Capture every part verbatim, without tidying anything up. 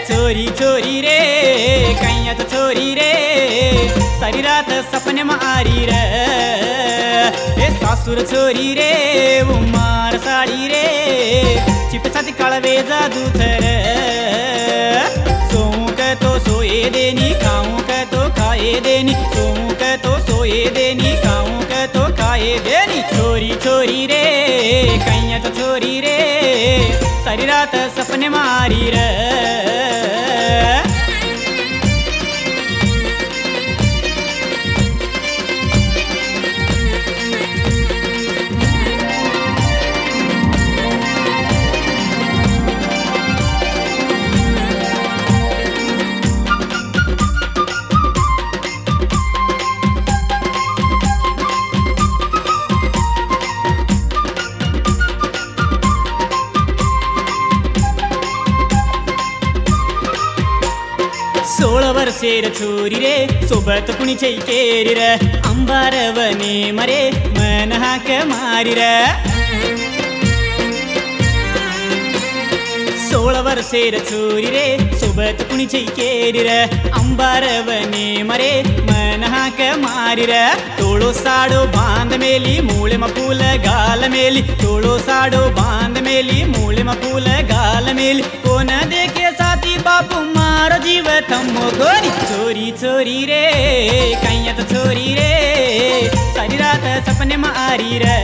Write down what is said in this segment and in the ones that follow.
चोरी चोरी रे कैयत चोरी रे सारी रात सपने में आरी रे ए सासुर चोरी रे उमार साड़ी रे चिप छाती कळवे जादू थर सोऊं के तो सोए देनी खाऊं के तो खाए देनी सोऊं के तो सोए देनी खाऊं के तो खाए देनी चोरी चोरी रे कैयत चोरी रे सारी रात सपने में आरी रे सोळ वर्षेर चोरी रे सोबत कुणी केरी रे अंबारवने मरे मन हाक मारी रे सोळ वर्षेर चोरी रे सोबत कुणी केरी रे अंबारवने मरे मन हाक मारी रे तोळो साडो बांध मेली मूळे म फूल गाल मेली तोळो साडो बांध मेली मूळे म फूल गाल मेली कोण देखे साथी बापू मारो जीव थम्मो गोरी चोरी चोरी रे कैयत चोरी रे सारी रात सपने में आरी रे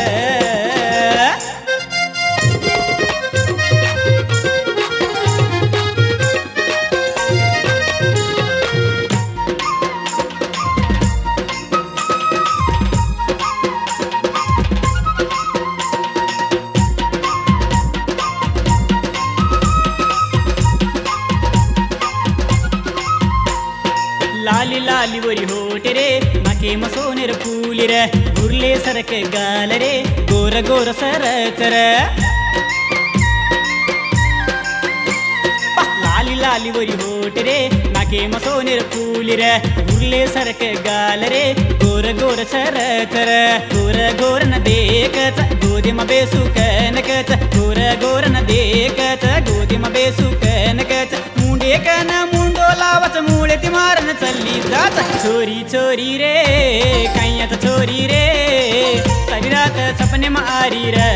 लाली लाली वरी होट रे नाके म सोनेर फूल रे गुरले सरक गाल रे गोर गोर सरक रे लाली लाली वरी होट रे नाके म सोनेर फूल रे गुरले सरक गाल रे गोर गोर सरक रे गोर गोर न देखत गोदी म बेसुकन कत गोर गोर न देखत गोदी म बेसुकन कत मुंडे कन मुंडो लावत मुळे ती मारन चल्ली जात चोरी चोरी रे कैयत चोरी रे सारी रात सपने में आरी रे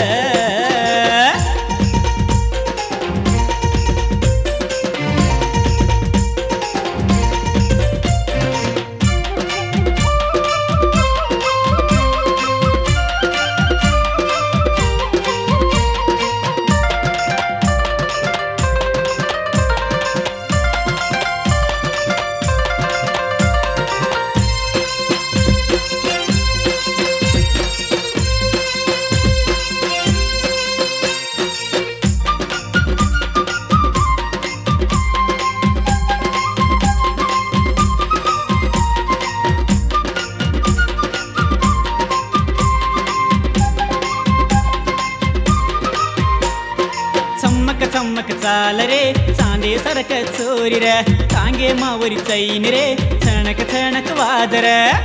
चमक चाल रे चांदे सरक चोरी रे टांगे मावरी चैन रे छणक छणक वादर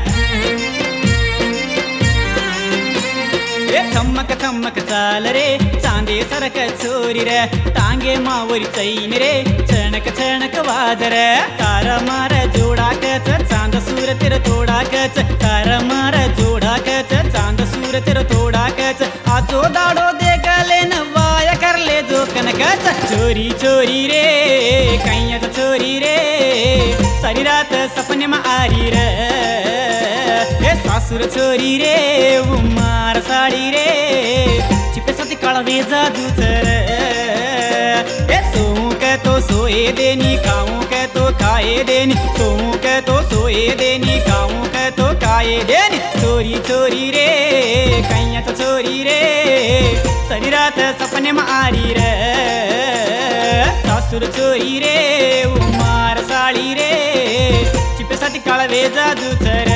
चमक चमक चाल रे चांदे सरक चोरी रे टांगे मावरी चैन रे छणक छणक वादर तार मार जोडा कच चांद सूर तेर तोडा कच तार मार जोडा कच चांद सूर तेर तोडा कच आजो दाडो दे गले न वाया करले जो कनकच चोरी चोरी रे कैयत चोरी रे सारी रात सपने में आरी रे ए सासुर चोरी रे उमार साड़ी रे चिपे साथी कळवे जादू थर ए सोऊं के तो सोए देनी खाऊं के तो खाए देनी सोऊं के तो सोए देनी खाऊं के तो खाए देनी चोरी चोरी रे कैयत चोरी रे सारी रात सपने में आरी रे सासुर चोरी रे उमार साड़ी रे चिपे साथी कळवे जादू थर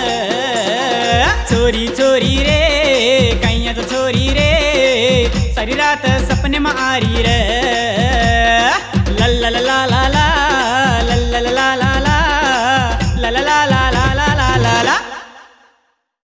चोरी चोरी रे कैयत चोरी रे सारी रात सपने में आरी रे।